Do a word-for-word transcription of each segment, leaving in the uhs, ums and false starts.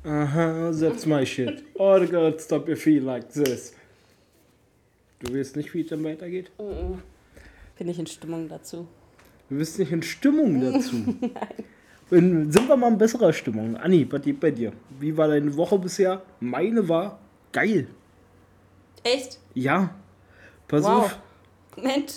Aha, that's my shit. Oh God, stop your feet like this. Du weißt nicht, wie es dann weitergeht? Mm-mm. Bin ich in Stimmung dazu. Du bist nicht in Stimmung dazu? Nein. Wenn, sind wir mal in besserer Stimmung. Anni, was geht bei dir? Wie war deine Woche bisher? Meine war geil. Echt? Ja. Pass wow. auf. Mensch,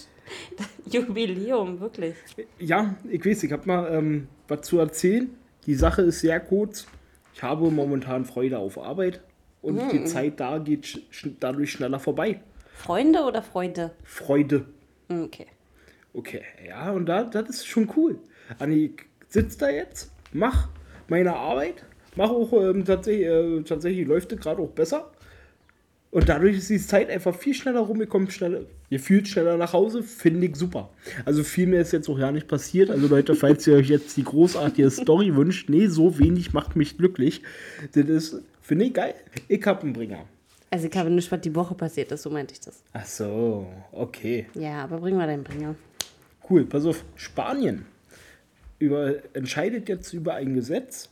Jubiläum, wirklich. Ja, ich weiß, ich habe mal ähm, was zu erzählen. Die Sache ist sehr kurz. Ich habe momentan Freude auf Arbeit und mm. die Zeit da geht sch- dadurch schneller vorbei. Freunde oder Freude? Freude. Okay. Okay, ja, und da, das ist schon cool. Anni, ich sitze da jetzt, mach meine Arbeit, mach auch ähm, tatsächlich, äh, tatsächlich läuft es gerade auch besser. Und dadurch ist die Zeit einfach viel schneller rumgekommen, schneller, ihr fühlt schneller nach Hause, finde ich super. Also viel mehr ist jetzt auch ja nicht passiert. Also Leute, falls ihr euch jetzt die großartige Story wünscht, nee, so wenig macht mich glücklich. Das ist, finde ich geil. Ich hab einen Bringer. Also ich habe nicht, was die Woche passiert ist, so meinte ich das. Ach so, okay. Ja, aber bring mal deinen Bringer. Cool, pass auf, Spanien über, entscheidet jetzt über ein Gesetz,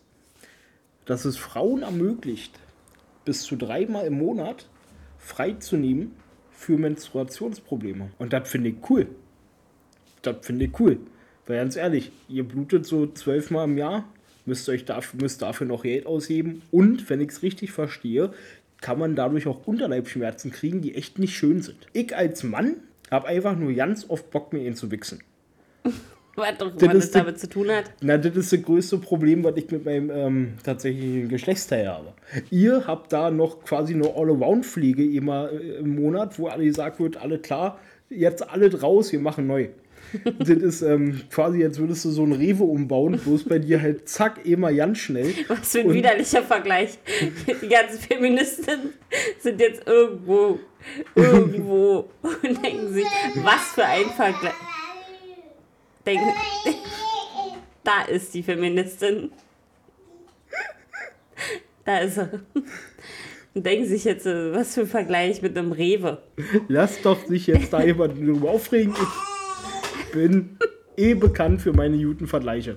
das es Frauen ermöglicht, bis zu dreimal im Monat freizunehmen für Menstruationsprobleme. Und das finde ich cool. Das finde ich cool. Weil ganz ehrlich, ihr blutet so zwölfmal im Jahr, müsst, euch dafür, müsst dafür noch Geld ausgeben. Und, wenn ich es richtig verstehe, kann man dadurch auch Unterleibschmerzen kriegen, die echt nicht schön sind. Ich als Mann habe einfach nur ganz oft Bock, mir ihn zu wichsen. Was doch was das damit die, zu tun hat? Na, das ist das größte Problem, was ich mit meinem ähm, tatsächlichen Geschlechtsteil habe. Ihr habt da noch quasi eine All-Around-Pflege immer äh, im Monat, wo alle gesagt wird, alle klar, jetzt alle raus, wir machen neu. Das ist ähm, quasi, jetzt würdest du so ein Rewe umbauen, bloß bei dir halt zack, immer ganz schnell. Was für ein und widerlicher Vergleich. Die ganzen Feministen sind jetzt irgendwo, irgendwo und denken sich, was für ein Vergleich. Denken, da ist die Feministin. Da ist sie. Und denken sich jetzt, was für ein Vergleich mit einem Rewe. Lass doch sich jetzt da jemand drüber aufregen. Ich bin eh bekannt für meine guten Vergleiche.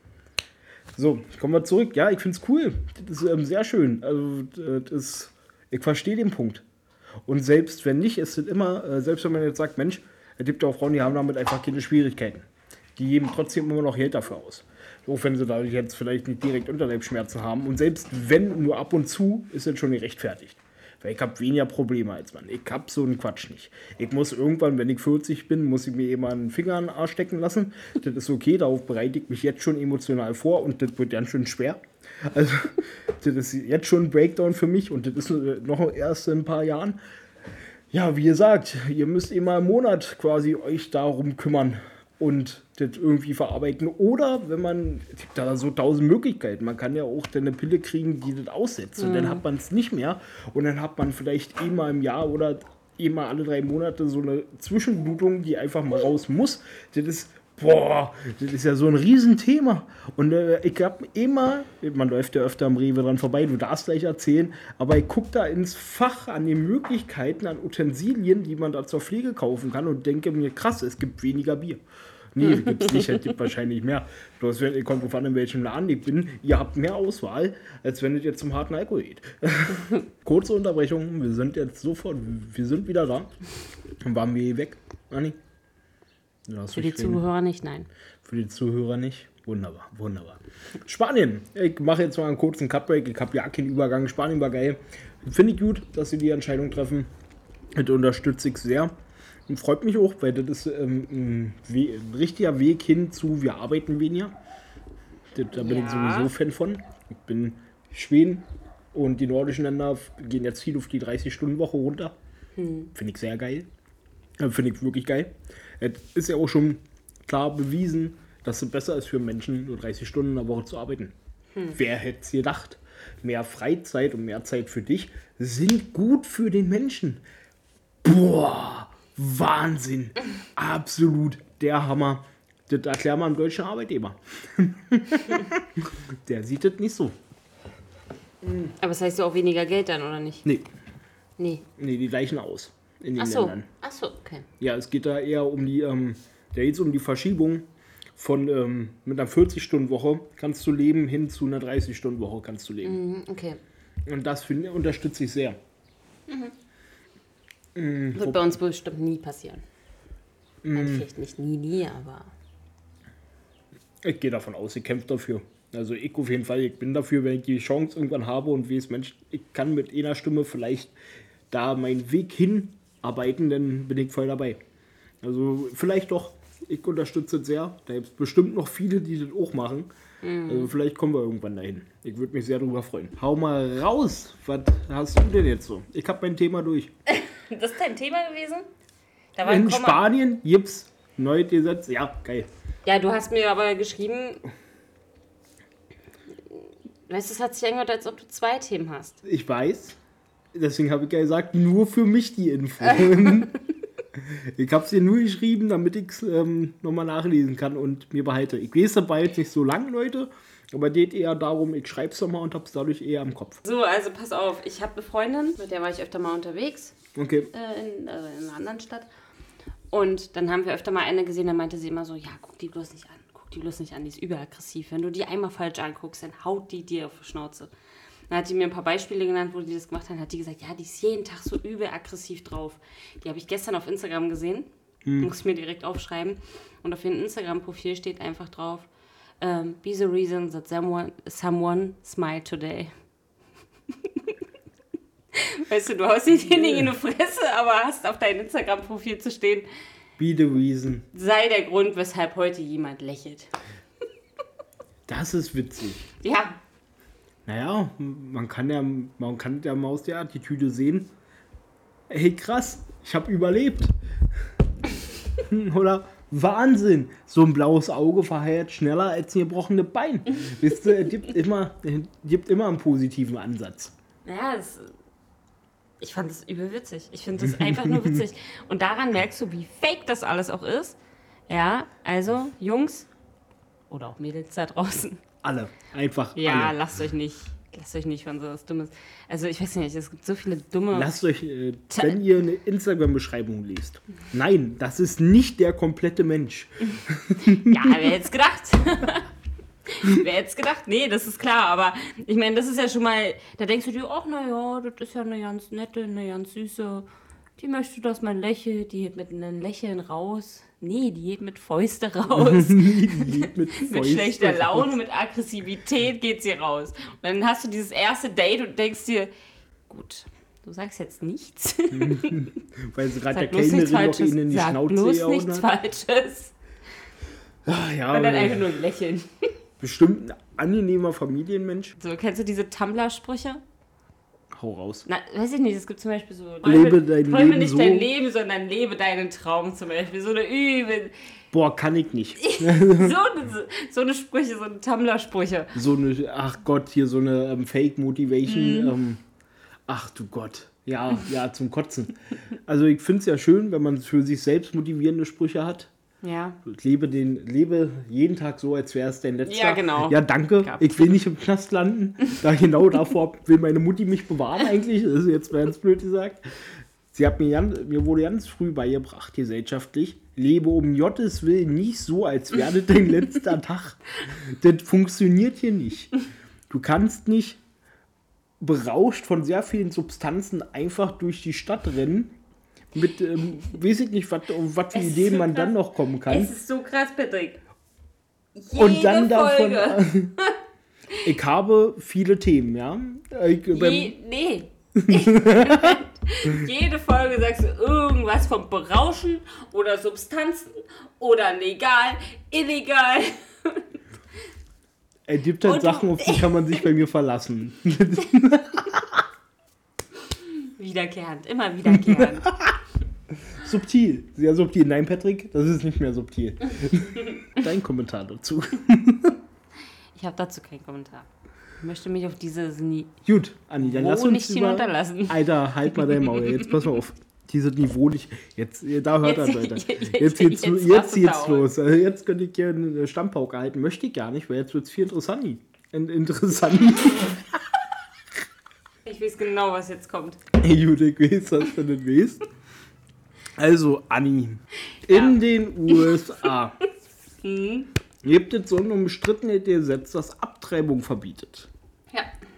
So, kommen wir zurück. Ja, ich finde es cool. Das ist ähm, sehr schön. Also, das ist, ich verstehe den Punkt. Und selbst wenn nicht, ist es immer, äh, selbst wenn man jetzt sagt, Mensch, es gibt auch Frauen, die haben damit einfach keine Schwierigkeiten. Die geben trotzdem immer noch Geld dafür aus. Auch wenn sie dadurch jetzt vielleicht nicht direkt Unterleibsschmerzen haben. Und selbst wenn, nur ab und zu, ist es schon gerechtfertigt. Weil ich habe weniger Probleme als Mann. Ich habe so einen Quatsch nicht. Ich muss irgendwann, wenn ich vierzig bin, muss ich mir eben einen Finger in den Arsch stecken lassen. Das ist okay, darauf bereite ich mich jetzt schon emotional vor und das wird ganz schön schwer. Also, das ist jetzt schon ein Breakdown für mich und das ist noch erst in ein paar Jahren. Ja, wie gesagt, ihr müsst immer im Monat quasi euch darum kümmern und das irgendwie verarbeiten. Oder wenn man, es gibt da so tausend Möglichkeiten, man kann ja auch eine Pille kriegen, die das aussetzt. Und mhm. dann hat man es nicht mehr. Und dann hat man vielleicht einmal im Jahr oder einmal alle drei Monate so eine Zwischenblutung, die einfach mal raus muss. Das ist, boah, das ist ja so ein Riesenthema. Und äh, ich habe immer, man läuft ja öfter am Rewe dran vorbei, du darfst gleich erzählen, aber ich gucke da ins Fach an den Möglichkeiten, an Utensilien, die man da zur Pflege kaufen kann und denke mir, krass, es gibt weniger Bier. Nee, gibt es nicht, es gibt wahrscheinlich mehr. Bloß, wenn, kommt drauf an, in welchem Laden ich bin, ihr habt mehr Auswahl, als wenn es jetzt zum harten Alkohol geht. Kurze Unterbrechung, wir sind jetzt sofort, wir sind wieder da. Dann waren wir hier weg, Anni. Für die Zuhörer nicht, nein. Für die Zuhörer nicht? Wunderbar, wunderbar. Spanien, ich mache jetzt mal einen kurzen Cutbreak, ich habe ja keinen Übergang, Spanien war geil. Finde ich gut, dass sie die Entscheidung treffen. Das unterstütze ich sehr. Und freut mich auch, weil das ist ähm, ein, We- ein richtiger Weg hin zu, wir arbeiten weniger. Das, da bin ja. ich sowieso Fan von. Ich bin Schweden und die nordischen Länder gehen jetzt viel auf die dreißig-Stunden-Woche runter. Hm. Finde ich sehr geil. Finde ich wirklich geil. Es ist ja auch schon klar bewiesen, dass es besser ist für Menschen, nur dreißig Stunden in der Woche zu arbeiten. Hm. Wer hätte es gedacht? Mehr Freizeit und mehr Zeit für dich sind gut für den Menschen. Boah, Wahnsinn. Absolut der Hammer. Das erklärt man einem deutschen Arbeitgeber. Der sieht das nicht so. Aber das heißt ja auch weniger Geld dann, oder nicht? Nee. Nee. Nee, die gleichen aus. In den Ach so. Ländern. Ach so, okay. Ja, es geht da eher um die, ähm, da geht's um die Verschiebung von ähm, mit einer vierzig-Stunden-Woche kannst du leben, hin zu einer dreißig-Stunden-Woche kannst du leben. Mhm, okay. Und das finde unterstütze ich sehr. Mhm. Wird bei uns bestimmt nie passieren. Mhm. Also vielleicht nicht nie, nie, aber... Ich gehe davon aus, ich kämpfe dafür. Also ich auf jeden Fall, ich bin dafür, wenn ich die Chance irgendwann habe und wie es Mensch, ich kann mit einer Stimme vielleicht da meinen Weg hinarbeiten, dann bin ich voll dabei. Also vielleicht doch, ich unterstütze es sehr. Da gibt es bestimmt noch viele, die das auch machen. Mhm. Also vielleicht kommen wir irgendwann dahin. Ich würde mich sehr darüber freuen. Hau mal raus, was hast du denn jetzt so? Ich habe mein Thema durch. Das ist dein Thema gewesen? Da war In Komma. Spanien gibt es neue Gesetze. Ja, geil. Ja, du hast mir aber geschrieben, weißt du, es hat sich angehört, als ob du zwei Themen hast. Ich weiß. Deswegen habe ich ja gesagt, nur für mich die Info. Ich habe es dir nur geschrieben, damit ich es ähm, nochmal nachlesen kann und mir behalte. Ich lese dabei jetzt nicht so lang, Leute, aber geht eher darum, ich schreibe es nochmal und habe es dadurch eher im Kopf. So, also pass auf, ich habe eine Freundin, mit der war ich öfter mal unterwegs, Okay. äh, in, äh, in einer anderen Stadt. Und dann haben wir öfter mal eine gesehen, da meinte sie immer so, ja, guck die bloß nicht an, guck die bloß nicht an, die ist überaggressiv. Wenn du die einmal falsch anguckst, dann haut die dir auf die Schnauze. Dann hat die mir ein paar Beispiele genannt, wo die das gemacht haben, hat die gesagt, ja, die ist jeden Tag so übel aggressiv drauf. Die habe ich gestern auf Instagram gesehen, hm. muss ich mir direkt aufschreiben. Und auf ihrem Instagram-Profil steht einfach drauf, um, be the reason that someone, someone smiled today. Weißt du, du haust dir den Ding in die Fresse, aber hast auf deinem Instagram-Profil zu stehen, Be the reason. Sei der Grund, weshalb heute jemand lächelt. Das ist witzig. Ja. Naja, man kann ja, man kann der Maus der Attitüde sehen. Hey, krass, ich habe überlebt. Oder Wahnsinn, so ein blaues Auge verheilt schneller als ein gebrochenes Bein. Wisst ihr, es gibt immer, es gibt immer einen positiven Ansatz. Ja, das, ich fand das übel witzig. Ich finde das einfach nur witzig. Und daran merkst du, wie fake das alles auch ist. Ja, also Jungs oder auch Mädels da draußen. Alle, einfach Ja, alle. lasst euch nicht, lasst euch nicht von so was Dummes. Also ich weiß nicht, es gibt so viele dumme... Lasst euch, äh, wenn ihr eine Instagram-Beschreibung liest. Nein, das ist nicht der komplette Mensch. Ja, wer hätte es gedacht? Wer hätte es gedacht? Nee, das ist klar, aber ich meine, das ist ja schon mal, da denkst du dir, ach naja, das ist ja eine ganz nette, eine ganz süße, die möchte, dass man lächelt, die geht mit einem Lächeln raus. Nee, die geht mit Fäuste raus. Die geht mit Fäuste Mit schlechter raus. Laune, mit Aggressivität geht sie raus. Und dann hast du dieses erste Date und denkst dir, gut, du sagst jetzt nichts. Weil sie gerade der Sag bloß nichts Kellnerin noch Falsches. ihnen in die Sag Schnauze bloß gehauen nichts hat. Falsches. Ah, ja, Und dann aber einfach nur lächeln. bestimmt ein angenehmer Familienmensch. So, kennst du diese Tumblr-Sprüche? Hau raus. Na, weiß ich nicht, es gibt zum Beispiel so... Lebe dein träume Leben nicht so. dein Leben, sondern lebe deinen Traum zum Beispiel. So eine übel... Boah, kann ich nicht. So eine, so eine Sprüche, so eine Tumblr-Sprüche. So eine, ach Gott, hier so eine ähm, Fake-Motivation. Ähm, ach du Gott. Ja, ja, zum Kotzen. Also ich finde es ja schön, wenn man für sich selbst motivierende Sprüche hat. Ja. Lebe, den, lebe jeden Tag so, als wäre es dein letzter. Ja, genau. Ja, danke. Gab. Ich will nicht im Knast landen. Da genau davor will meine Mutti mich bewahren eigentlich. Das ist jetzt ganz blöd gesagt. Sie hat mir, ganz, mir wurde ganz früh beigebracht, gesellschaftlich, lebe um Gottes Willen nicht so, als wäre das dein letzter Tag. Das funktioniert hier nicht. Du kannst nicht berauscht von sehr vielen Substanzen einfach durch die Stadt rennen. Mit, ähm, weiß ich nicht, was was für Es ist Ideen so man krass. dann noch kommen kann. Es ist so krass, Patrick. Jede Und dann davon. Folge. Ich habe viele Themen, ja. Ich, beim, Je, nee. Jede Folge sagst du irgendwas vom Berauschen oder Substanzen oder legal, illegal. es gibt halt Und Sachen, du- auf die kann man sich bei mir verlassen. Wiederkehrend, immer wiederkehrend. Subtil, sehr subtil. Nein, Patrick, das ist nicht mehr subtil. Dein Kommentar dazu. Ich habe dazu keinen Kommentar. Ich möchte mich auf dieses Nie. Gut, Anni, dann Wo lass uns nicht über... hinunterlassen. Alter, halt mal dein Maul. Jetzt pass mal auf. Dieses Niveau nicht... Jetzt, da hört er, Jetzt- Leute. jetzt- Jetzt, jetzt- geht's, jetzt jetzt, machst du geht's Dauer. los. Also jetzt könnte ich hier eine Stammpauke halten. Möchte ich gar nicht, weil jetzt wird's viel interessant. In- Interessant. Ich weiß genau, was jetzt kommt. Hey, Jude, ich weiß, dass du nicht weißt. Also, Anni. In Ja. den U S A Hm. Gibt es so ein umstrittenes Gesetz, das Abtreibung verbietet. Ja.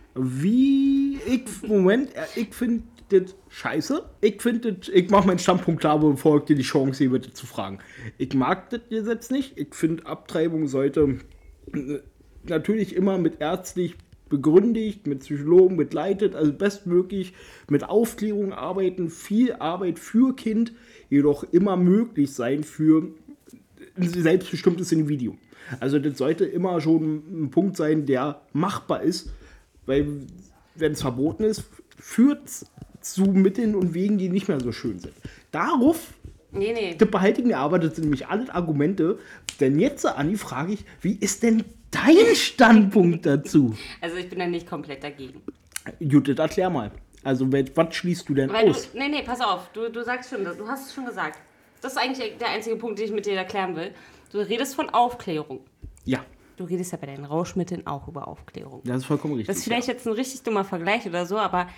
Wie, ich, Moment, ich finde das scheiße. Ich finde ich mache meinen Standpunkt klar, bevor ich dir die Chance gebe, das zu fragen. Ich mag das Gesetz nicht. Ich finde, Abtreibung sollte natürlich immer mit ärztlich begründigt, mit Psychologen begleitet, also bestmöglich mit Aufklärung arbeiten, viel Arbeit für Kind, jedoch immer möglich sein für ein selbstbestimmtes Individuum. Also das sollte immer schon ein Punkt sein, der machbar ist, weil wenn es verboten ist, führt es zu Mitteln und Wegen, die nicht mehr so schön sind. Darauf Nee, nee. das behalte ich mir aber, das sind nämlich alle Argumente, denn jetzt, Anni, frage ich, wie ist denn dein Standpunkt dazu? Also ich bin da nicht komplett dagegen. Judith, erklär mal. Also, was schließt du denn Weil aus? Du, nee, nee, pass auf. Du, du sagst schon, du hast es schon gesagt. Das ist eigentlich der einzige Punkt, den ich mit dir erklären will. Du redest von Aufklärung. Ja, Du redest ja bei deinen Rauschmitteln auch über Aufklärung. das ist vollkommen richtig. Das ist vielleicht jetzt ein richtig dummer Vergleich oder so, aber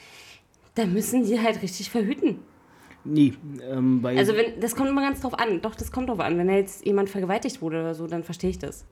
da müssen die halt richtig verhüten. Nee, ähm, weil... Also wenn, das kommt immer ganz drauf an. Doch, das kommt drauf an. Wenn da jetzt jemand vergewaltigt wurde oder so, dann verstehe ich das.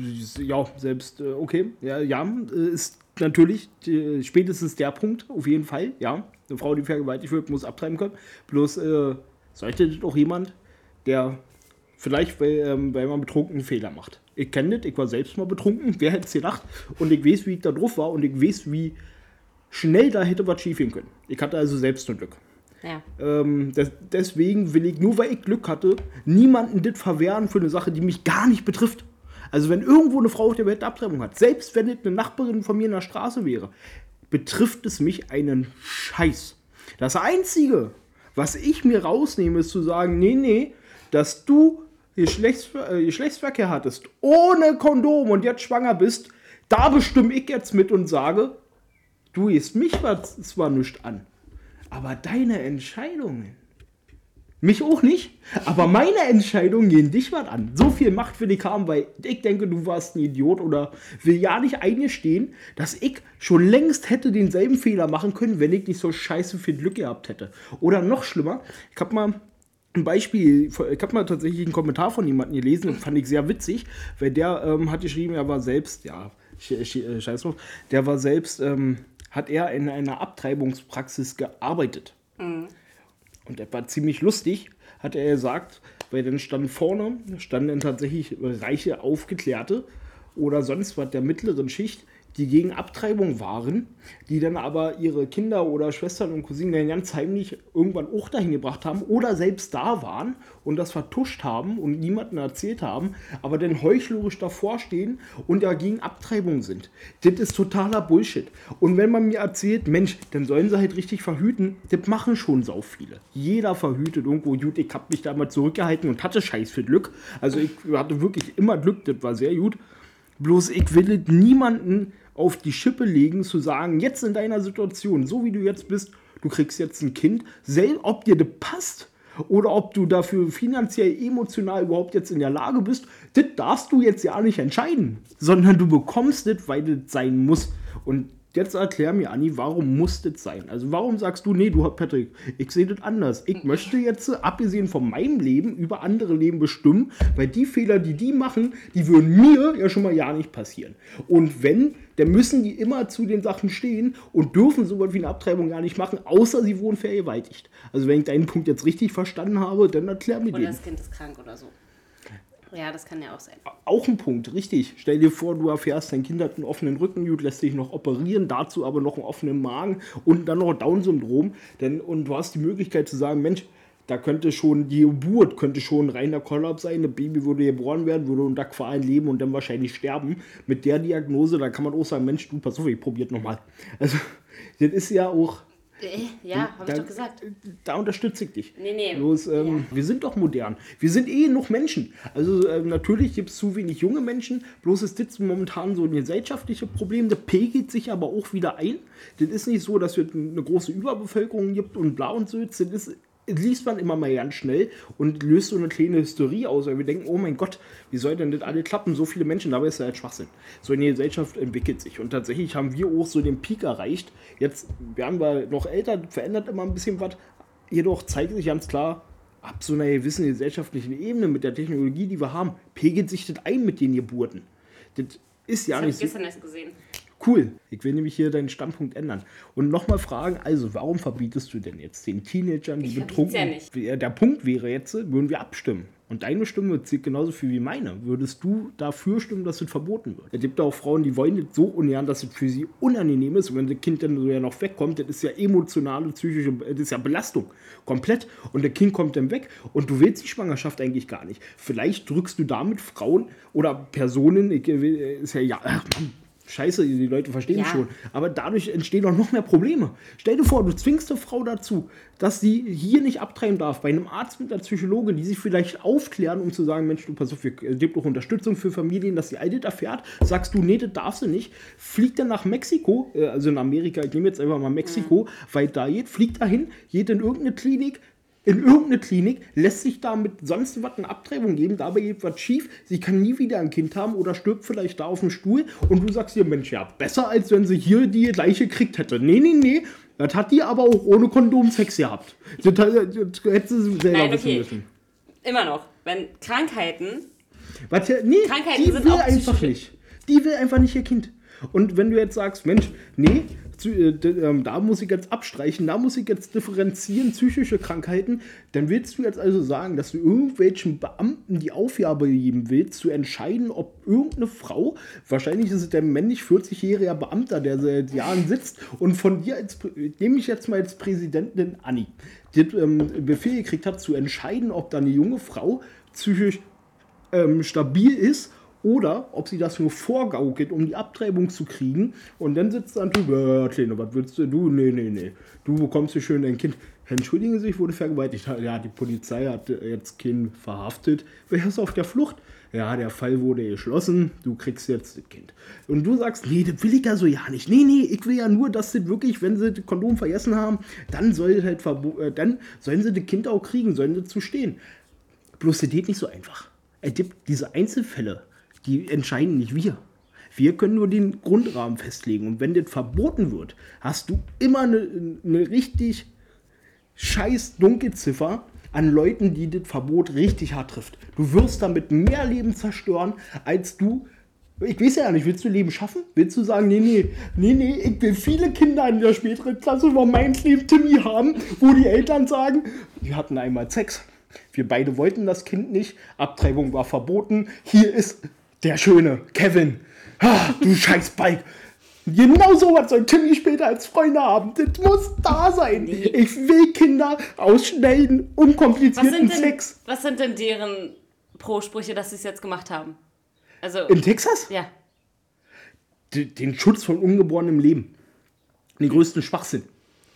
Ja, selbst, äh, okay, ja, ja, äh, ist natürlich äh, spätestens der Punkt, auf jeden Fall, ja. Eine Frau, die vergewaltigt wird, muss abtreiben können. Bloß äh, sollte das auch jemand, der vielleicht, weil, ähm, weil man betrunken einen Fehler macht. Ich kenne das, ich war selbst mal betrunken, wer hätte es gedacht? Und ich weiß, wie ich da drauf war und ich weiß, wie schnell da hätte was schief gehen können. Ich hatte also selbst nur Glück. Ja. Ähm, des, deswegen will ich, nur weil ich Glück hatte, niemanden das verwehren für eine Sache, die mich gar nicht betrifft. Also wenn irgendwo eine Frau auf der Welt eine Abtreibung hat, selbst wenn es eine Nachbarin von mir in der Straße wäre, betrifft es mich einen Scheiß. Das Einzige, was ich mir rausnehme, ist zu sagen, nee, nee, dass du Geschlechtsver- äh, Geschlechtsverkehr hattest, ohne Kondom und jetzt schwanger bist, da bestimme ich jetzt mit und sage, du gehst mich zwar nicht an, aber deine Entscheidungen, mich auch nicht, aber meine Entscheidungen gehen dich was an. So viel Macht will ich haben, weil ich denke, du warst ein Idiot oder will ja nicht eingestehen, dass ich schon längst hätte denselben Fehler machen können, wenn ich nicht so scheiße viel Glück gehabt hätte. Oder noch schlimmer, ich habe mal ein Beispiel, ich habe mal tatsächlich einen Kommentar von jemandem gelesen, das fand ich sehr witzig, weil der ähm, hat geschrieben, er war selbst, ja, scheiß drauf, der war selbst, ähm, hat er in einer Abtreibungspraxis gearbeitet. Mhm. Und das war ziemlich lustig, hat er gesagt, weil dann stand vorne, standen dann tatsächlich reiche Aufgeklärte oder sonst was der mittleren Schicht, die gegen Abtreibung waren, die dann aber ihre Kinder oder Schwestern und Cousinen dann ganz heimlich irgendwann auch dahin gebracht haben oder selbst da waren und das vertuscht haben und niemandem erzählt haben, aber dann heuchlerisch davor stehen und ja gegen Abtreibung sind. Das ist totaler Bullshit. Und wenn man mir erzählt, Mensch, dann sollen sie halt richtig verhüten, das machen schon sau viele. Jeder verhütet irgendwo. Gut, ich habe mich da mal zurückgehalten und hatte Scheiß für Glück. Also ich hatte wirklich immer Glück, das war sehr gut. Bloß ich will niemanden auf die Schippe legen, zu sagen, jetzt in deiner Situation, so wie du jetzt bist, du kriegst jetzt ein Kind, selbst ob dir das passt oder ob du dafür finanziell, emotional überhaupt jetzt in der Lage bist, das darfst du jetzt ja nicht entscheiden, sondern du bekommst das, weil das sein muss. Und jetzt erklär mir, Anni, warum muss das sein? Also warum sagst du, nee, du, Patrick, ich sehe das anders. Ich möchte jetzt, abgesehen von meinem Leben, über andere Leben bestimmen, weil die Fehler, die die machen, die würden mir ja schon mal ja nicht passieren. Und wenn, dann müssen die immer zu den Sachen stehen und dürfen sowas wie eine Abtreibung gar nicht machen, außer sie wurden vergewaltigt. Also wenn ich deinen Punkt jetzt richtig verstanden habe, dann erklär mir den. Oder das Kind ist krank oder so. Ja, das kann ja auch sein. Auch ein Punkt, richtig. Stell dir vor, du erfährst, dein Kind hat einen offenen Rücken, gut, lässt sich noch operieren, dazu aber noch einen offenen Magen und dann noch Down-Syndrom. Denn, und du hast die Möglichkeit zu sagen, Mensch, da könnte schon die Geburt, könnte schon ein reiner Kollaps sein, ein Baby würde geboren werden, würde unter Qualen leben und dann wahrscheinlich sterben. Mit der Diagnose, da kann man auch sagen, Mensch, du, pass auf, ich probiert nochmal. Also, das ist ja auch... Ja, habe ich doch gesagt. Da unterstütze ich dich. Nee, nee. Bloß, ähm, ja. Wir sind doch modern. Wir sind eh noch Menschen. Also ähm, natürlich gibt es zu wenig junge Menschen. Bloß ist das momentan so ein gesellschaftliches Problem. Das pegelt sich aber auch wieder ein. Das ist nicht so, dass es eine große Überbevölkerung gibt und bla und so. Das ist, das liest man immer mal ganz schnell und löst so eine kleine Hysterie aus, weil wir denken, oh mein Gott, wie soll denn das alle klappen? So viele Menschen, dabei ist ja halt Schwachsinn. So eine Gesellschaft entwickelt sich und tatsächlich haben wir auch so den Peak erreicht. Jetzt werden wir noch älter, verändert immer ein bisschen was, jedoch zeigt sich ganz klar, ab so einer gewissen gesellschaftlichen Ebene mit der Technologie, die wir haben, pegelt sich das ein mit den Geburten. Das ist ja Das habe nicht ich so. gestern erst gesehen. Cool. Ich will nämlich hier deinen Standpunkt ändern. Und nochmal fragen, also warum verbietest du denn jetzt den Teenagern, die Ich verbiet's betrunken... ja nicht. Ja, der Punkt wäre jetzt, würden wir abstimmen. Und deine Stimme zählt genauso viel wie meine. Würdest du dafür stimmen, dass es verboten wird? Es gibt auch Frauen, die wollen das so ungern, dass es für sie unangenehm ist. Und wenn das Kind dann so ja noch wegkommt, das ist ja emotionale, psychische, das ist ja Belastung. Komplett. Und das Kind kommt dann weg und du willst die Schwangerschaft eigentlich gar nicht. Vielleicht drückst du damit Frauen oder Personen, ich, ist ja, ja, ach Mann, Scheiße, die Leute verstehen Ja. schon. Aber dadurch entstehen auch noch mehr Probleme. Stell dir vor, du zwingst eine Frau dazu, dass sie hier nicht abtreiben darf. Bei einem Arzt mit einer Psychologin, die sich vielleicht aufklären, um zu sagen, Mensch, du pass auf, es gibt auch Unterstützung für Familien, dass sie all das erfährt. Sagst du, nee, das darfst du nicht. Fliegt dann nach Mexiko, äh, also in Amerika, ich nehme jetzt einfach mal Mexiko, mhm. weit da geht, fliegt dahin, geht in irgendeine Klinik, in irgendeine Klinik, lässt sich da mit sonst was eine Abtreibung geben, dabei geht was schief, sie kann nie wieder ein Kind haben oder stirbt vielleicht da auf dem Stuhl und du sagst dir, Mensch, ja, besser als wenn sie hier die gleiche gekriegt hätte. Nee, nee, nee, das hat die aber auch ohne Kondom Sex gehabt. Das, das, das hätte sie selber Nein, wissen okay. müssen. Immer noch. Wenn Krankheiten... Warte, nee, Krankheiten die sind will auch einfach psychisch. nicht. Die will einfach nicht ihr Kind. Und wenn du jetzt sagst, Mensch, nee, zu, äh, d- ähm, da muss ich jetzt abstreichen, da muss ich jetzt differenzieren, psychische Krankheiten, dann willst du jetzt also sagen, dass du irgendwelchen Beamten die Aufgabe geben willst, zu entscheiden, ob irgendeine Frau, wahrscheinlich ist es der männlich vierzigjährige Beamter, der seit Jahren sitzt und von dir, als, nehme ich jetzt mal als Präsidentin Anni, die ähm, Befehl gekriegt hat, zu entscheiden, ob da eine junge Frau psychisch ähm, stabil ist oder ob sie das nur vorgaukelt, um die Abtreibung zu kriegen. Und dann sitzt dann drüber, ja, Kleine, was willst du? Du, nee, nee, nee. Du bekommst hier schön dein Kind. Entschuldigen Sie, ich wurde vergewaltigt. Ja, die Polizei hat jetzt Kind verhaftet. Wer ist auf der Flucht? Ja, der Fall wurde geschlossen. Du kriegst jetzt das Kind. Und du sagst, nee, das will ich ja so ja nicht. Nee, nee, ich will ja nur, dass das wirklich, wenn sie das Kondom vergessen haben, dann soll das halt verbo- äh, dann sollen sie das Kind auch kriegen, sollen sie zu stehen. Bloß das geht nicht so einfach. Es gibt diese Einzelfälle, die entscheiden nicht wir. Wir können nur den Grundrahmen festlegen. Und wenn das verboten wird, hast du immer eine, eine richtig scheiß Dunkelziffer an Leuten, die das Verbot richtig hart trifft. Du wirst damit mehr Leben zerstören, als du... Ich weiß ja nicht, willst du Leben schaffen? Willst du sagen, nee, nee, nee, nee, ich will viele Kinder in der späteren Klasse von meinem lieben Timmy haben, wo die Eltern sagen, die hatten einmal Sex. Wir beide wollten das Kind nicht, Abtreibung war verboten, hier ist... der schöne Kevin. Ah, du scheiß Bike. Genau sowas soll Timmy später als Freunde haben. Das muss da sein. Nee. Ich will Kinder aus schnellen, Was unkomplizierten sind, denn, Sex. was sind denn deren Pro-Sprüche, dass sie es jetzt gemacht haben? Also, In Texas? ja. D- Den Schutz von ungeborenem Leben. Den größten Schwachsinn.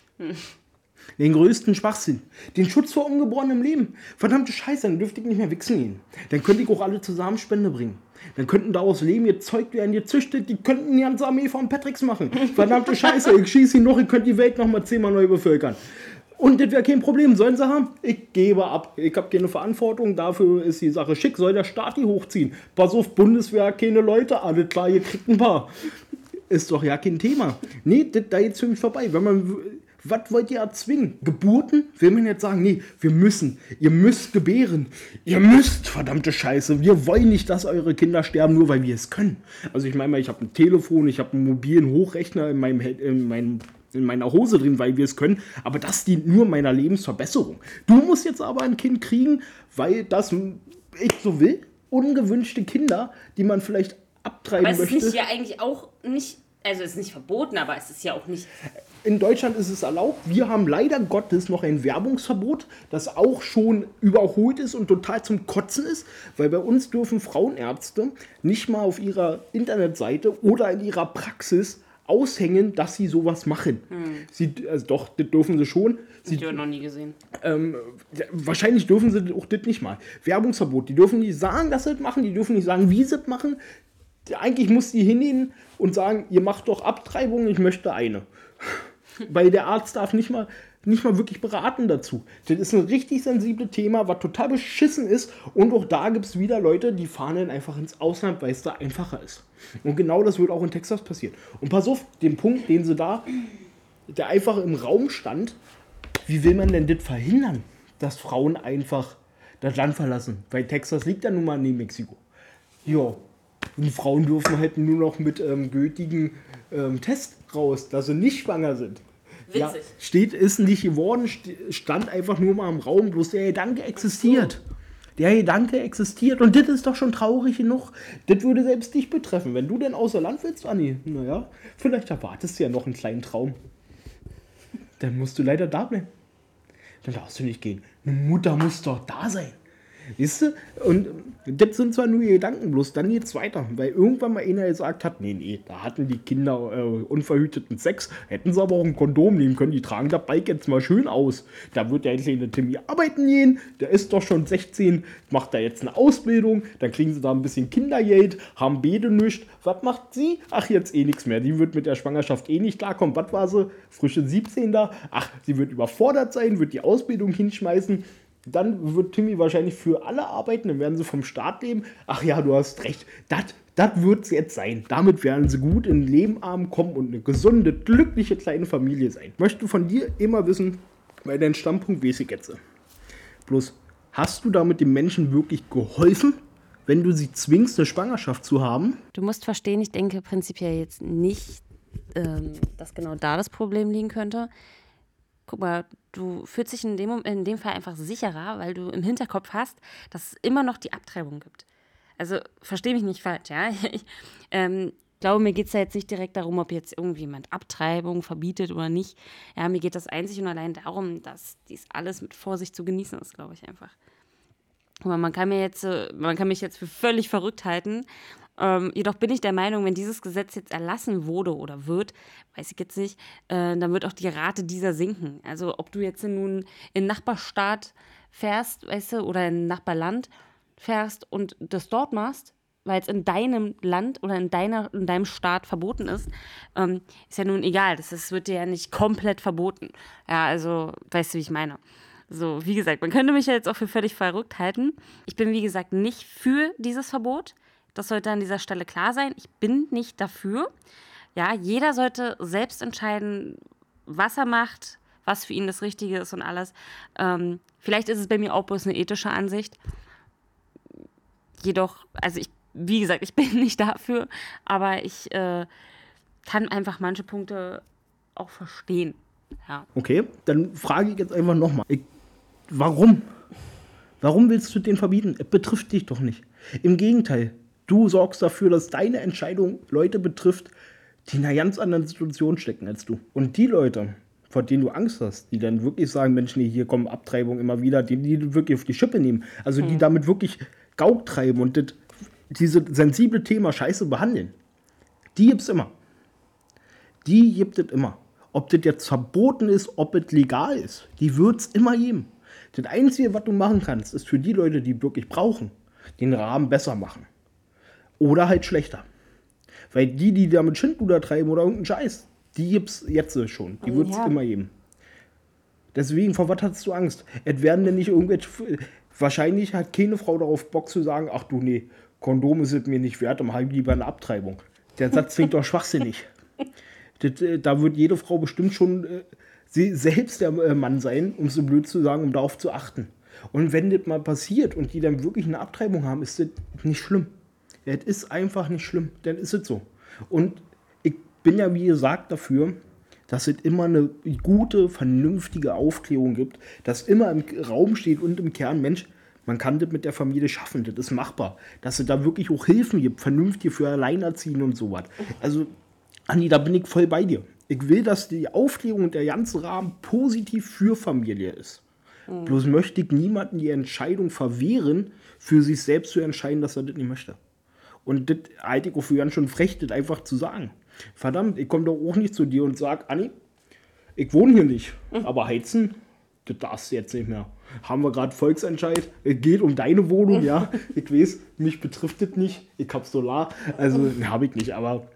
Den größten Schwachsinn. Den Schutz vor ungeborenem Leben. Verdammte Scheiße, dann dürfte ich nicht mehr wichsen gehen. Dann könnte ich auch alle zusammen Spende bringen. Dann könnten daraus Leben gezeugt werden, gezüchtet. Die könnten die ganze Armee von Patricks machen. Verdammte Scheiße, ich schieße ihn noch, ich könnte die Welt noch mal zehnmal neu bevölkern. Und das wäre kein Problem. Sollen sie haben? Ich gebe ab. Ich habe keine Verantwortung. Dafür ist die Sache schick. Soll der Staat die hochziehen? Pass auf, Bundeswehr, keine Leute. Alles klar, ihr kriegt ein paar. Ist doch ja kein Thema. Nee, das, da geht's für mich vorbei. Wenn man... Was wollt ihr erzwingen? Geburten? Will man jetzt sagen, nee, wir müssen. Ihr müsst gebären. Ihr müsst, verdammte Scheiße. Wir wollen nicht, dass eure Kinder sterben, nur weil wir es können. Also ich meine mal, ich habe ein Telefon, ich habe einen mobilen Hochrechner in, meinem, in, meinem, in meiner Hose drin, weil wir es können. Aber das dient nur meiner Lebensverbesserung. Du musst jetzt aber ein Kind kriegen, weil das ich so will. Ungewünschte Kinder, die man vielleicht abtreiben Aber es ist möchte. nicht ja eigentlich auch nicht, also es ist nicht verboten, aber es ist ja auch nicht... In Deutschland ist es erlaubt. Wir haben leider Gottes noch ein Werbungsverbot, das auch schon überholt ist und total zum Kotzen ist, weil bei uns dürfen Frauenärzte nicht mal auf ihrer Internetseite oder in ihrer Praxis aushängen, dass sie sowas machen. Hm. Sie, also doch, das dürfen sie schon. Sie, Ich habe noch nie gesehen. ähm, ja, wahrscheinlich dürfen sie auch das nicht mal. Werbungsverbot. Die dürfen nicht sagen, dass sie das machen. Die dürfen nicht sagen, wie sie das machen. Eigentlich muss die hingehen und sagen, ihr macht doch Abtreibung, ich möchte eine. Weil der Arzt darf nicht mal, nicht mal wirklich beraten dazu. Das ist ein richtig sensibles Thema, was total beschissen ist. Und auch da gibt es wieder Leute, die fahren dann einfach ins Ausland, weil es da einfacher ist. Und genau das wird auch in Texas passieren. Und pass auf, den Punkt, den sie da, der einfach im Raum stand, wie will man denn das verhindern? dass Frauen einfach das Land verlassen. Weil Texas liegt ja nun mal neben Mexiko. Ja, und Frauen dürfen halt nur noch mit ähm, gültigen ähm, Test raus, dass sie nicht schwanger sind. Witzig. Ja, steht, ist nicht geworden, stand einfach nur mal im Raum, bloß der Gedanke existiert. Der Gedanke existiert und das ist doch schon traurig genug. Das würde selbst dich betreffen. Wenn du denn außer Land willst, Anni, naja, vielleicht erwartest du ja noch einen kleinen Traum. Dann musst du leider da bleiben. Dann darfst du nicht gehen. Eine Mutter muss doch da sein. Siehst du? Und das sind zwar nur Gedanken, bloß dann geht's weiter. Weil irgendwann mal einer gesagt hat, nee, nee, da hatten die Kinder äh, unverhüteten Sex, hätten sie aber auch ein Kondom nehmen können, die tragen das Bike jetzt mal schön aus. Da wird der kleine Timmy arbeiten gehen, der ist doch schon sechzehn, macht da jetzt eine Ausbildung, dann kriegen sie da ein bisschen Kindergeld, haben beide nichts. Was macht sie? Ach, jetzt eh nichts mehr. Die wird mit der Schwangerschaft eh nicht klarkommen. Was war sie? Frische siebzehn da? Ach, sie wird überfordert sein, wird die Ausbildung hinschmeißen. Dann wird Timmy wahrscheinlich für alle arbeiten, dann werden sie vom Staat leben. Ach ja, du hast recht, das wird es jetzt sein. Damit werden sie gut in den Lebenarm kommen und eine gesunde, glückliche kleine Familie sein. Ich möchte von dir immer wissen, weil dein Standpunkt weiß ich jetzt. Bloß, hast du damit den Menschen wirklich geholfen, wenn du sie zwingst, eine Schwangerschaft zu haben? Du musst verstehen, ich denke prinzipiell jetzt nicht, ähm, dass genau da das Problem liegen könnte. Guck mal, du fühlst dich in dem, in dem Fall einfach sicherer, weil du im Hinterkopf hast, dass es immer noch die Abtreibung gibt. Also, versteh mich nicht falsch, ja. Ich ähm, glaube, mir geht es da jetzt nicht direkt darum, ob jetzt irgendjemand Abtreibung verbietet oder nicht. Ja, mir geht das einzig und allein darum, dass dies alles mit Vorsicht zu genießen ist, glaube ich einfach. Aber man kann mir jetzt, man kann mich jetzt für völlig verrückt halten. Ähm, jedoch bin ich der Meinung, wenn dieses Gesetz jetzt erlassen wurde oder wird, weiß ich jetzt nicht, äh, dann wird auch die Rate dieser sinken. Also ob du jetzt nun in den Nachbarstaat fährst, weißt du, oder in ein Nachbarland fährst und das dort machst, weil es in deinem Land oder in, deiner, in deinem Staat verboten ist, ähm, ist ja nun egal. Das, das wird dir ja nicht komplett verboten. Ja, also, weißt du, wie ich meine. So, wie gesagt, man könnte mich ja jetzt auch für völlig verrückt halten. Ich bin, wie gesagt, nicht für dieses Verbot. Das sollte an dieser Stelle klar sein. Ich bin nicht dafür. Ja, jeder sollte selbst entscheiden, was er macht, was für ihn das Richtige ist und alles. Ähm, vielleicht ist es bei mir auch bloß eine ethische Ansicht. Jedoch, also ich, wie gesagt, ich bin nicht dafür, aber ich äh, kann einfach manche Punkte auch verstehen. Ja. Okay, dann frage ich jetzt einfach nochmal. Warum? Warum willst du den verbieten? Es betrifft dich doch nicht. Im Gegenteil, du sorgst dafür, dass deine Entscheidung Leute betrifft, die in einer ganz anderen Situation stecken als du. Und die Leute, vor denen du Angst hast, die dann wirklich sagen, Mensch, nee, hier kommen Abtreibungen immer wieder, die, die wirklich auf die Schippe nehmen, also die mhm. damit wirklich Gauk treiben und das, dieses sensible Thema scheiße behandeln, die gibt's immer. Die gibt es immer. Ob das jetzt verboten ist, ob es legal ist, die wird es immer geben. Das Einzige, was du machen kannst, ist für die Leute, die wirklich brauchen, den Rahmen besser machen. Oder halt schlechter. Weil die, die damit Schindluder treiben oder irgendeinen Scheiß, die gibt es jetzt schon. Die wird es ja. immer geben. Deswegen, vor was hast du Angst? Es werden denn nicht irgendwelche... Wahrscheinlich hat keine Frau darauf Bock zu sagen, ach du, nee, Kondom ist es mir nicht wert, dann habe ich lieber eine Abtreibung. Der Satz klingt doch schwachsinnig. Das, da wird jede Frau bestimmt schon äh, sie selbst der äh, Mann sein, um so blöd zu sagen, um darauf zu achten. Und wenn das mal passiert und die dann wirklich eine Abtreibung haben, ist das nicht schlimm. Es ist einfach nicht schlimm, dann ist es so. Und ich bin ja, wie gesagt, dafür, dass es immer eine gute, vernünftige Aufklärung gibt, dass immer im Raum steht und im Kern, Mensch, man kann das mit der Familie schaffen, das ist machbar. Dass es da wirklich auch Hilfen gibt, vernünftige für Alleinerziehende und sowas. Also, Anni, da bin ich voll bei dir. Ich will, dass die Aufklärung und der ganze Rahmen positiv für Familie ist. Mhm. Bloß möchte ich niemanden die Entscheidung verwehren, für sich selbst zu entscheiden, dass er das nicht möchte. Und das halte ich auch für ganz schön frech, das einfach zu sagen. Verdammt, ich komme doch auch nicht zu dir und sage, Anni, ich wohne hier nicht, mhm. aber heizen, das darfst du jetzt nicht mehr. Haben wir gerade Volksentscheid, es geht um deine Wohnung, mhm. ja, ich weiß, mich betrifft das nicht, ich habe Solar, also ne, habe ich nicht, aber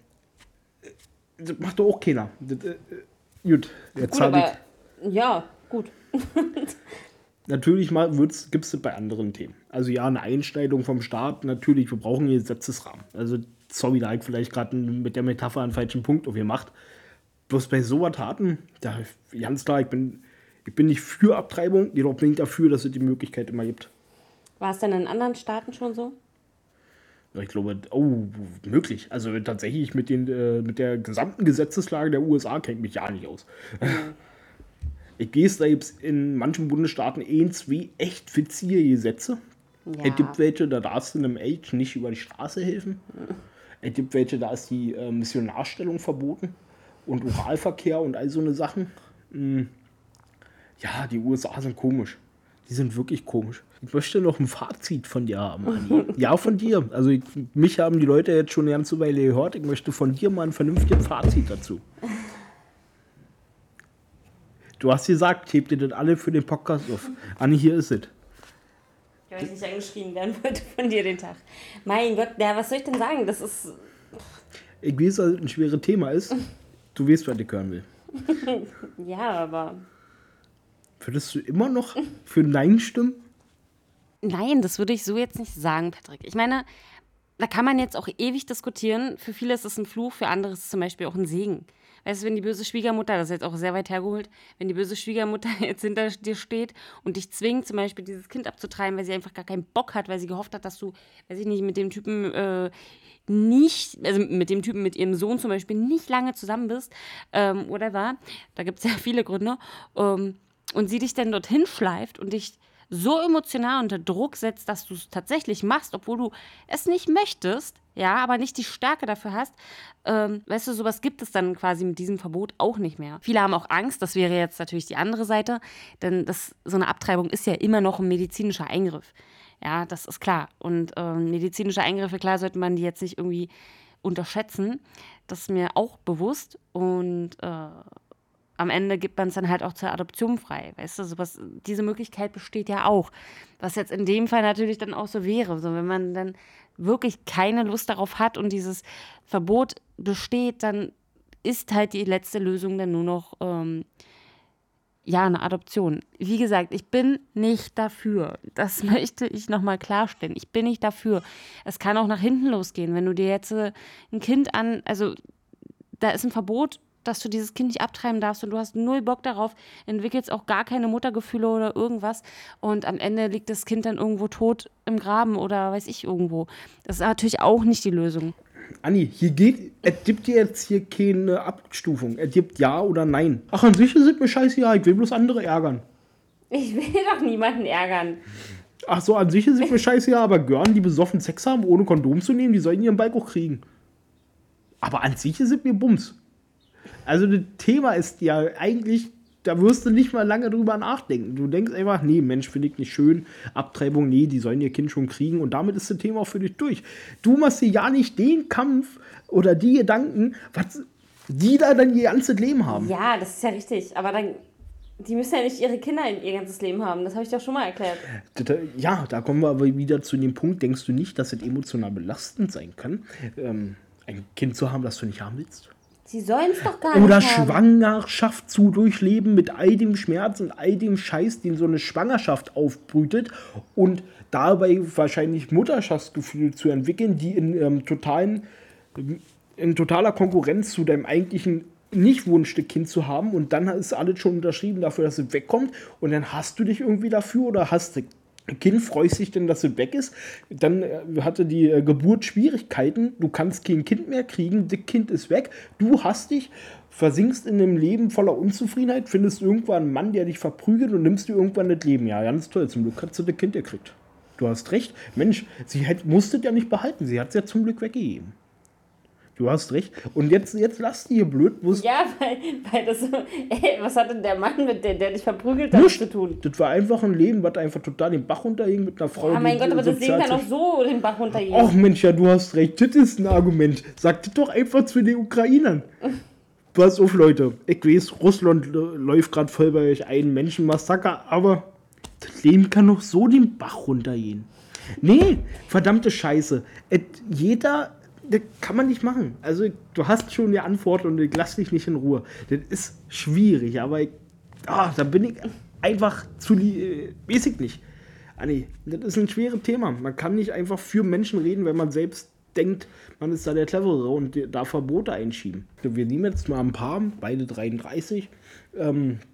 das macht doch auch keiner. Das, äh, gut, jetzt habe ich... Ja, gut. Natürlich gibt es das bei anderen Themen. Also ja, eine Einschneidung vom Staat, natürlich, wir brauchen einen Gesetzesrahmen. Also sorry, da habe ich vielleicht gerade mit der Metapher einen falschen Punkt aufgemacht. Bloß bei so Taten, da ganz klar, ich bin Ich bin nicht für Abtreibung, jedoch bin ich dafür, dass es die Möglichkeit immer gibt. War es denn in anderen Staaten schon so? Ich glaube, oh, möglich. Also tatsächlich mit, den, äh, mit der gesamten Gesetzeslage der U S A kenne ich mich ja nicht aus. Mhm. Ich gehe selbst in manchen Bundesstaaten ein, zwei echt fizier Gesetze. Ja. Es gibt welche, da darfst du einem Age nicht über die Straße helfen. Mhm. Es gibt welche, da ist die äh, Missionarstellung verboten und Oralverkehr und all so eine Sachen. Mhm. Ja, die U S A sind komisch. Die sind wirklich komisch. Ich möchte noch ein Fazit von dir haben, Anni. Ja, von dir. Also ich, mich haben die Leute jetzt schon eine ganze Weile gehört. Ich möchte von dir mal ein vernünftiges Fazit dazu. Du hast gesagt, hebt ihr das alle für den Podcast auf. Anni, hier ist es. Weil ich nicht angeschrien werden wollte von dir den Tag. Mein Gott, ja, was soll ich denn sagen? Das ist... Ich weiß, dass es ein schweres Thema ist. Du weißt, was ich hören will. Ja, aber... Würdest du immer noch für Nein stimmen? Nein, das würde ich so jetzt nicht sagen, Patrick. Ich meine, da kann man jetzt auch ewig diskutieren. Für viele ist es ein Fluch, für andere ist es zum Beispiel auch ein Segen. Weißt du, wenn die böse Schwiegermutter, das ist jetzt auch sehr weit hergeholt, wenn die böse Schwiegermutter jetzt hinter dir steht und dich zwingt, zum Beispiel dieses Kind abzutreiben, weil sie einfach gar keinen Bock hat, weil sie gehofft hat, dass du, weiß ich nicht, mit dem Typen äh, nicht, also mit dem Typen, mit ihrem Sohn zum Beispiel nicht lange zusammen bist, ähm, oder war, da gibt es ja viele Gründe, ähm, und sie dich dann dorthin schleift und dich so emotional unter Druck setzt, dass du es tatsächlich machst, obwohl du es nicht möchtest, ja, aber nicht die Stärke dafür hast, ähm, weißt du, sowas gibt es dann quasi mit diesem Verbot auch nicht mehr. Viele haben auch Angst, das wäre jetzt natürlich die andere Seite, denn das, so eine Abtreibung ist ja immer noch ein medizinischer Eingriff. Ja, das ist klar. Und ähm, medizinische Eingriffe, klar, sollte man die jetzt nicht irgendwie unterschätzen. Das ist mir auch bewusst und äh, am Ende gibt man es dann halt auch zur Adoption frei, weißt du, sowas, diese Möglichkeit besteht ja auch, was jetzt in dem Fall natürlich dann auch so wäre, so wenn man dann wirklich keine Lust darauf hat und dieses Verbot besteht, dann ist halt die letzte Lösung dann nur noch, ähm, ja, eine Adoption. Wie gesagt, ich bin nicht dafür, das möchte ich nochmal klarstellen, ich bin nicht dafür, es kann auch nach hinten losgehen, wenn du dir jetzt äh, ein Kind an, also da ist ein Verbot, dass du dieses Kind nicht abtreiben darfst und du hast null Bock darauf, entwickelst auch gar keine Muttergefühle oder irgendwas und am Ende liegt das Kind dann irgendwo tot im Graben oder weiß ich irgendwo. Das ist natürlich auch nicht die Lösung. Anni, hier geht, es gibt dir jetzt hier keine Abstufung. Es gibt Ja oder Nein. Ach, an sich ist es mir scheißegal, ich will bloß andere ärgern. Ich will doch niemanden ärgern. Ach so, an sich ist es mir scheißegal, aber Görn, die besoffen Sex haben, ohne Kondom zu nehmen, die sollen ihren Balk auch kriegen. Aber an sich ist es mir Bums. Also das Thema ist ja eigentlich, da wirst du nicht mal lange drüber nachdenken. Du denkst einfach, nee, Mensch, finde ich nicht schön. Abtreibung, nee, die sollen ihr Kind schon kriegen. Und damit ist das Thema auch für dich durch. Du machst dir ja nicht den Kampf oder die Gedanken, was die da dann ihr ganzes Leben haben. Ja, das ist ja richtig. Aber dann, die müssen ja nicht ihre Kinder in ihr ganzes Leben haben. Das habe ich doch schon mal erklärt. Ja, da kommen wir aber wieder zu dem Punkt, denkst du nicht, dass es emotional belastend sein kann, ähm, ein Kind zu haben, das du nicht haben willst? Sie sollen es doch gar Oder nicht haben. Schwangerschaft zu durchleben mit all dem Schmerz und all dem Scheiß, den so eine Schwangerschaft aufbrütet und dabei wahrscheinlich Mutterschaftsgefühle zu entwickeln, die in, ähm, totalen, in totaler Konkurrenz zu deinem eigentlichen Nicht-Wunschstück Kind zu haben und dann ist alles schon unterschrieben dafür, dass es wegkommt und dann hast du dich irgendwie dafür oder hast du Kind, freust dich denn, dass es weg ist, dann äh, hatte die äh, Geburt Schwierigkeiten, du kannst kein Kind mehr kriegen, das Kind ist weg, du hast dich, versinkst in einem Leben voller Unzufriedenheit, findest irgendwann einen Mann, der dich verprügelt und nimmst dir irgendwann das Leben. Ja, ganz toll, zum Glück hat sie das Kind gekriegt. Du hast recht, Mensch, sie hätte, musste es ja nicht behalten, sie hat es ja zum Glück weggegeben. Du hast recht. Und jetzt, jetzt lass die hier blöd. Ja, weil, weil das so. Ey, was hat denn der Mann, mit der, der dich verprügelt hat, zu tun? Das war einfach ein Leben, was einfach total den Bach runterging mit einer Frau. Ja, mein Gott, aber das Leben kann auch so den Bach runtergehen. Ach Mensch, ja, du hast recht. Das ist ein Argument. Sag das doch einfach zu den Ukrainern. Pass auf, Leute. Ich weiß, Russland läuft gerade voll bei euch ein Menschenmassaker, aber das Leben kann doch so den Bach runtergehen. Nee, verdammte Scheiße. Et, jeder. Das kann man nicht machen. Also, du hast schon eine Antwort und ich lass dich nicht in Ruhe. Das ist schwierig, aber ich, ah, da bin ich einfach zu, äh, weiß ich nicht. Ah, nee, das ist ein schweres Thema. Man kann nicht einfach für Menschen reden, wenn man selbst denkt, man ist da der Clevere und da Verbote einschieben. Wir nehmen jetzt mal ein paar, beide dreiunddreißig. Ähm,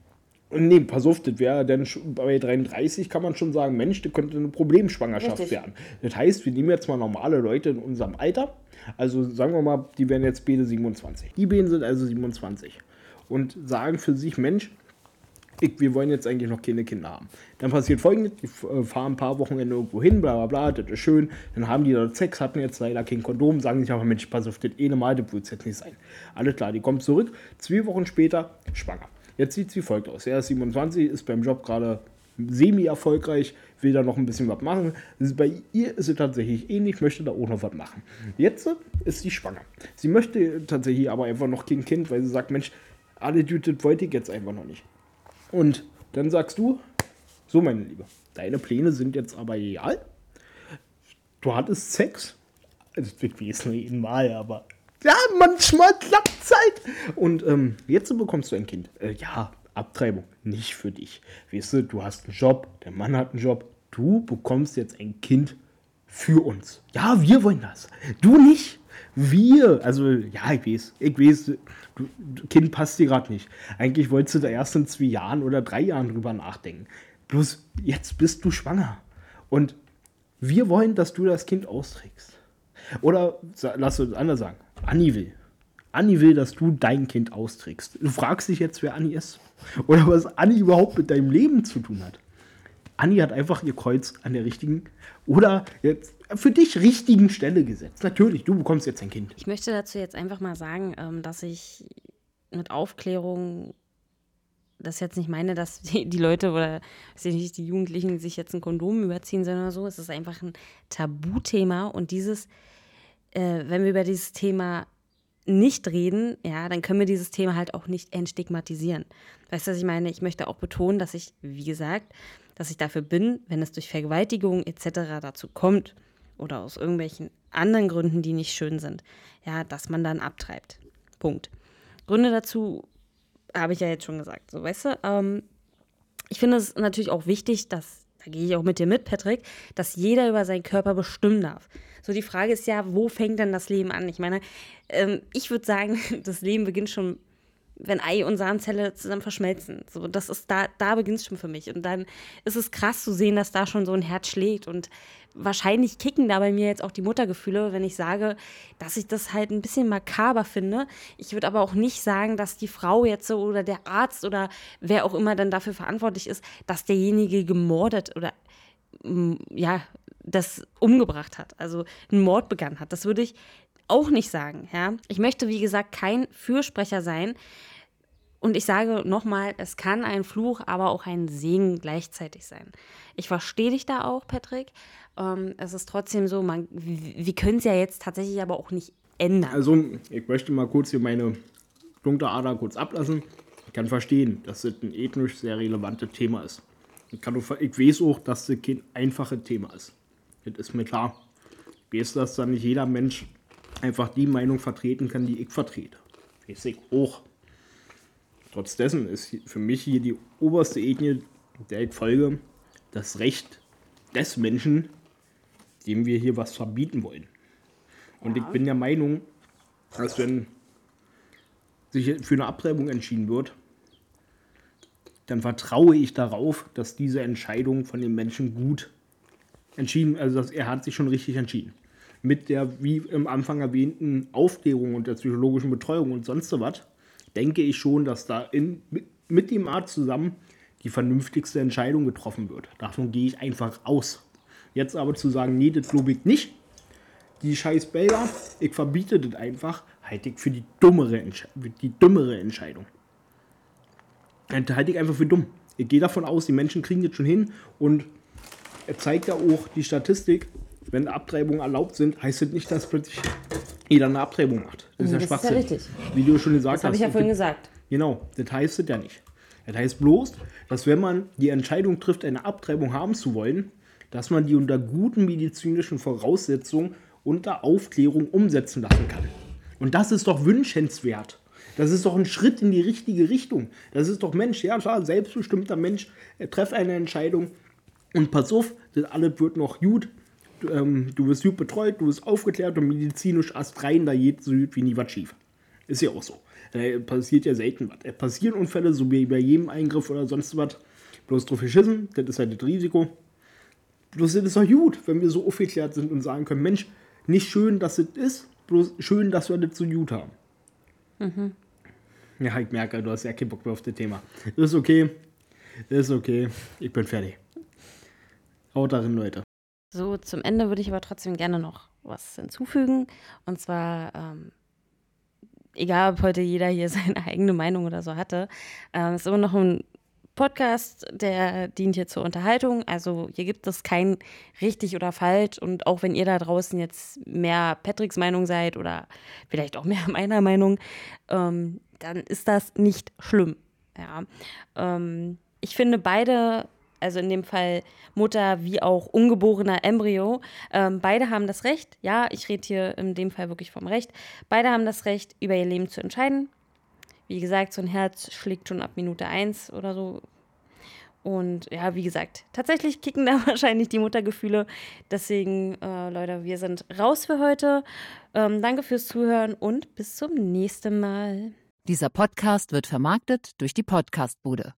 Nee, pass auf, das wäre dann schon bei dreiunddreißig kann man schon sagen, Mensch, das könnte eine Problemschwangerschaft Richtig. werden. Das heißt, wir nehmen jetzt mal normale Leute in unserem Alter, also sagen wir mal, die werden jetzt beide siebenundzwanzig. Die beiden sind also siebenundzwanzig und sagen für sich, Mensch, ich, wir wollen jetzt eigentlich noch keine Kinder haben. Dann passiert Folgendes, die fahren ein paar Wochenende irgendwo hin, bla bla bla, das ist schön, dann haben die dort Sex, hatten jetzt leider kein Kondom, sagen sich aber, Mensch, pass auf, das eine Mal, das wird es jetzt nicht sein. Alles klar, die kommt zurück, zwei Wochen später, schwanger. Jetzt sieht es wie folgt aus. Er ist siebenundzwanzig, ist beim Job gerade semi-erfolgreich, will da noch ein bisschen was machen. Bei ihr ist sie tatsächlich ähnlich, möchte da auch noch was machen. Jetzt ist sie schwanger. Sie möchte tatsächlich aber einfach noch kein Kind, weil sie sagt, Mensch, alle Dude, das wollte ich jetzt einfach noch nicht. Und dann sagst du, so meine Liebe, deine Pläne sind jetzt aber egal. Du hattest Sex. Also das wird nur jeden Mal, aber ja, manchmal klappt es halt. Und ähm, jetzt bekommst du ein Kind. Äh, ja, Abtreibung, nicht für dich. Weißt du, du hast einen Job, der Mann hat einen Job. Du bekommst jetzt ein Kind für uns. Ja, wir wollen das. Du nicht. Wir. Also, ja, ich weiß. Ich weiß, du, Kind passt dir gerade nicht. Eigentlich wolltest du da erst in zwei Jahren oder drei Jahren drüber nachdenken. Bloß, jetzt bist du schwanger. Und wir wollen, dass du das Kind austrägst. Oder, lass uns anders sagen, Anni will. Anni will, dass du dein Kind austrägst. Du fragst dich jetzt, wer Anni ist. Oder was Anni überhaupt mit deinem Leben zu tun hat. Anni hat einfach ihr Kreuz an der richtigen oder jetzt für dich richtigen Stelle gesetzt. Natürlich, du bekommst jetzt ein Kind. Ich möchte dazu jetzt einfach mal sagen, dass ich mit Aufklärung das jetzt nicht meine, dass die, die Leute oder weiß ich nicht, die Jugendlichen sich jetzt ein Kondom überziehen sollen oder so. Es ist einfach ein Tabuthema und dieses, äh, wenn wir über dieses Thema nicht reden, ja, dann können wir dieses Thema halt auch nicht entstigmatisieren. Weißt du, was ich meine? Ich möchte auch betonen, dass ich, wie gesagt, dass ich dafür bin, wenn es durch Vergewaltigung et cetera dazu kommt oder aus irgendwelchen anderen Gründen, die nicht schön sind, ja, dass man dann abtreibt. Punkt. Gründe dazu habe ich ja jetzt schon gesagt. So, weißt du, ähm, ich finde es natürlich auch wichtig, dass, da gehe ich auch mit dir mit, Patrick, dass jeder über seinen Körper bestimmen darf. So, die Frage ist ja, wo fängt denn das Leben an? Ich meine, ähm, ich würde sagen, das Leben beginnt schon, wenn Ei und Samenzelle zusammen verschmelzen. So, das ist da, da beginnt es schon für mich. Und dann ist es krass zu sehen, dass da schon so ein Herz schlägt. Und wahrscheinlich kicken da bei mir jetzt auch die Muttergefühle, wenn ich sage, dass ich das halt ein bisschen makaber finde. Ich würde aber auch nicht sagen, dass die Frau jetzt so oder der Arzt oder wer auch immer dann dafür verantwortlich ist, dass derjenige gemordet oder ja, das umgebracht hat, also einen Mord begangen hat. Das würde ich auch nicht sagen. Ja? Ich möchte, wie gesagt, kein Fürsprecher sein. Und ich sage nochmal, es kann ein Fluch, aber auch ein Segen gleichzeitig sein. Ich verstehe dich da auch, Patrick. Ähm, es ist trotzdem so, man, wir können es ja jetzt tatsächlich aber auch nicht ändern. Also, ich möchte mal kurz hier meine dunkle Ader kurz ablassen. Ich kann verstehen, dass das ein ethnisch sehr relevantes Thema ist. Ich, kann, ich weiß auch, dass das kein einfaches Thema ist. Das ist mir klar. Ich weiß, dass da nicht jeder Mensch einfach die Meinung vertreten kann, die ich vertrete. Weiß ich auch. Trotz dessen ist für mich hier die oberste Ethnie, der ich folge, das Recht des Menschen, dem wir hier was verbieten wollen. Und ja. Ich bin der Meinung, dass wenn sich für eine Abtreibung entschieden wird, dann vertraue ich darauf, dass diese Entscheidung von den Menschen gut entschieden, also dass er hat sich schon richtig entschieden. Mit der, wie im Anfang erwähnten, Aufklärung und der psychologischen Betreuung und sonst so was, denke ich schon, dass da in, mit, mit dem Arzt zusammen die vernünftigste Entscheidung getroffen wird. Davon gehe ich einfach aus. Jetzt aber zu sagen, nee, das glaube ich nicht, die scheiß Belger, ich verbiete das einfach, halte ich für die dummere, Entsche- die dümmere Entscheidung. Das halte ich einfach für dumm. Ich gehe davon aus, die Menschen kriegen das schon hin und er zeigt ja auch die Statistik, wenn Abtreibungen erlaubt sind, heißt das nicht, dass plötzlich jeder eine Abtreibung macht. Das ist ja Schwachsinn. Das ist ja richtig. Wie du schon gesagt hast. Das habe ich ja vorhin gesagt. Genau, das heißt es ja nicht. Das heißt bloß, dass wenn man die Entscheidung trifft, eine Abtreibung haben zu wollen, dass man die unter guten medizinischen Voraussetzungen unter Aufklärung umsetzen lassen kann. Und das ist doch wünschenswert. Das ist doch ein Schritt in die richtige Richtung. Das ist doch Mensch, ja klar, selbstbestimmter Mensch, er trefft eine Entscheidung und pass auf, das alles wird noch gut. Du, ähm, du wirst gut betreut, du wirst aufgeklärt und medizinisch astrein, da geht so gut wie nie was schief. Ist ja auch so. Da passiert ja selten was. Es passieren Unfälle, so wie bei jedem Eingriff oder sonst was. Bloß drauf geschissen, das ist halt das Risiko. Bloß das ist doch gut, wenn wir so aufgeklärt sind und sagen können, Mensch, nicht schön, dass es ist, bloß schön, dass wir das so gut haben. Mhm. Ja, ich merke, du hast ja keinen Bock mehr auf das Thema. Ist okay, ist okay, ich bin fertig. Haut darin, Leute. So, zum Ende würde ich aber trotzdem gerne noch was hinzufügen. Und zwar, ähm, egal ob heute jeder hier seine eigene Meinung oder so hatte, äh, ist immer noch ein Podcast, der dient hier zur Unterhaltung. Also hier gibt es kein richtig oder falsch. Und auch wenn ihr da draußen jetzt mehr Patricks Meinung seid oder vielleicht auch mehr meiner Meinung, ähm, dann ist das nicht schlimm. Ja. Ähm, ich finde beide, also in dem Fall Mutter wie auch ungeborener Embryo, ähm, beide haben das Recht, ja, ich rede hier in dem Fall wirklich vom Recht, beide haben das Recht, über ihr Leben zu entscheiden. Wie gesagt, so ein Herz schlägt schon ab Minute eins oder so. Und ja, wie gesagt, tatsächlich kicken da wahrscheinlich die Muttergefühle. Deswegen, äh, Leute, wir sind raus für heute. Ähm, danke fürs Zuhören und bis zum nächsten Mal. Dieser Podcast wird vermarktet durch die Podcastbude.